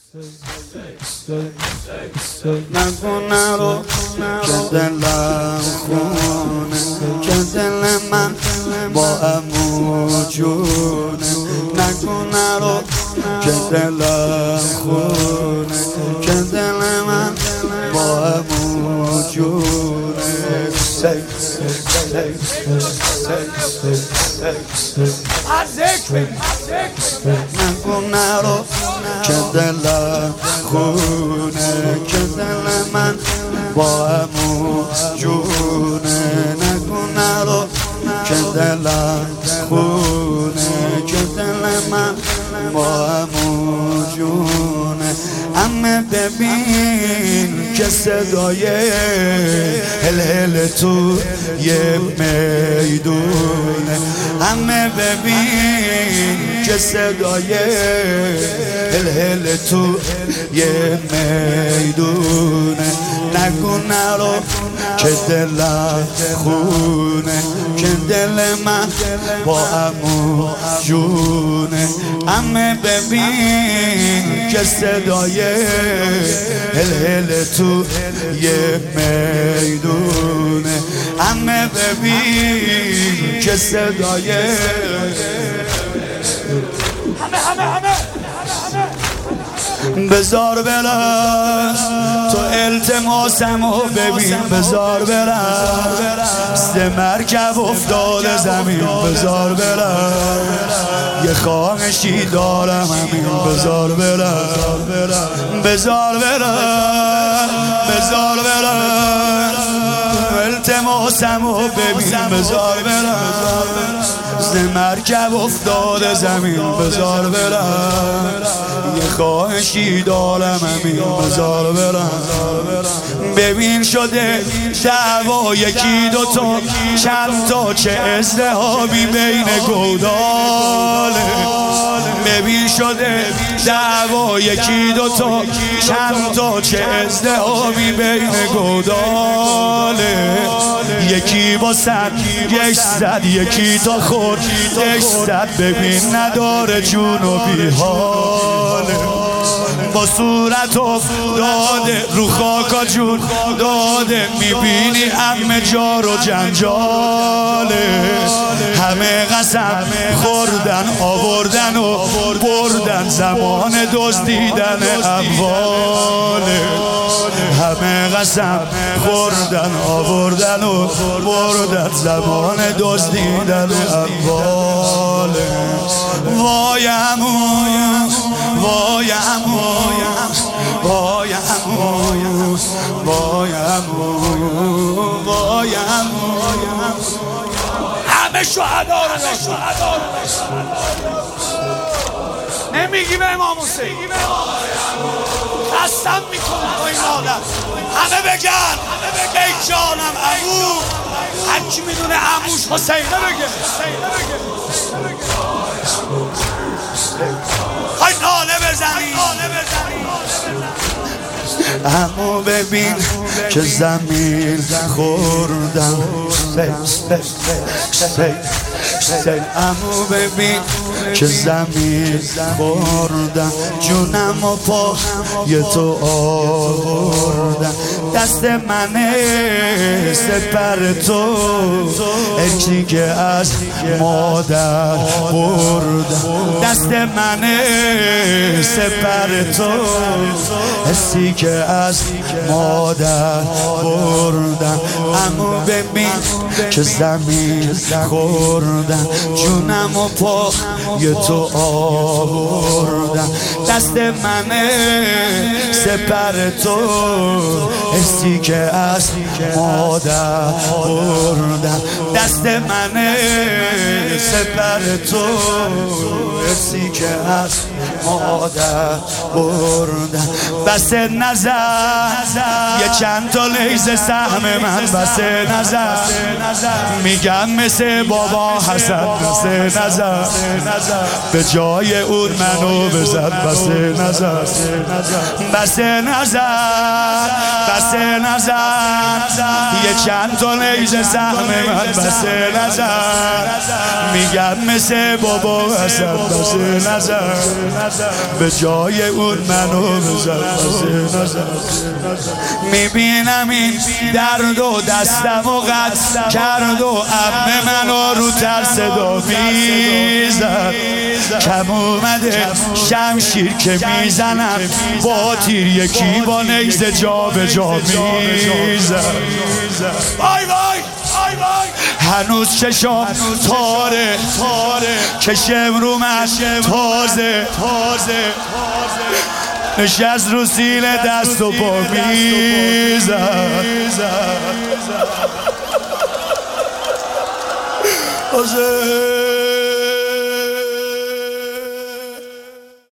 نگو نرو که دلم خونه، که دل من با عمو جونه. نگو نرو که دلم خونه، که دل من با عمو جونه. نگو نرو که دلم خونه، که دل من با عمو جونه. نگو نرو که دلم خونه، که دل من با عمو جونه. عمه ببین که صدای هل هل تو یه میدونه. عمه ببین که صدای هل هل تو یه میدونه. نگو نرو که دلم خونه، که دل من با عمو جونه. عمه ببین که صدای هل هل تو یه میدونه. عمه ببین که صدای بزار برم تو التماسمو ببین. بزار برم سه مرکب افتاده زمین. بزار برم یه خواهشی دارم همین. بزار برم بزار برم بزار برم التماسمو ببین. بزار برم سه مرکب افتاده زمین. بزار برم یه خواهشی دارم همین. بزار برم ببین شده دعوا یکی دوتا چند تا چه ازدهابی بین گوداله. ببین شده دعوا یکی دوتا چند تا چه ازدهابی بین گوداله. یکی با صد یک صد یکی تا خود یک صد. ببین نداره جون و بیحاله. با صورت افتاده رو خاکا جون داده. میبینی همه جار و جنجاله. همه قسم خوردن آوردن و بردن. زمان دزدیدن امواله. همه قسم خوردن آوردن و بردن. زمان دزدیدن امواله. وای عمو وای عمو وای عمو وای عمو وای عمو. همه شهدا رو نمیگی به امام حسین. قسم میکنم با این مادر همه بگن ای جانم عمو. هر کی میدونه عموش حسینه بگه. های ناله بزنی. عمو ببین که زمین خوردم. عمو ببین که زمین خوردم. جونم و پای تو آوردم. دست منه سپر تو اکی که از مادر بردم. دست منه سپر تو حسی که از مادر بردم. عمو ببین که زمین خوردم. جونم و پای تو آوردم. دست منه سپر تو حسی که از مادر بردم. دست منه سپر تو حسی که از مادر بردم. بس نظر یه چند تا لیز سهم من. بس نظر میگم مثل بابا حسن بسه نظر به جای اون منو بزن بسه نظر بسه نظر یه چند تا نیزه سهم من بسه نظر میگم مثل بابا حسن بسه نظر به جای اون منو بزن بسه نظر میبینم این درد و دستم و قد کرد و عمه منو رو تر صدا میزد کم اومده شمشیر که میزنم با تیر یکی با نیزه جا به جا میزد وای وای هنوز چشم تاره کشم رو من تازه نشست رو سینه دست و پا میزد حسین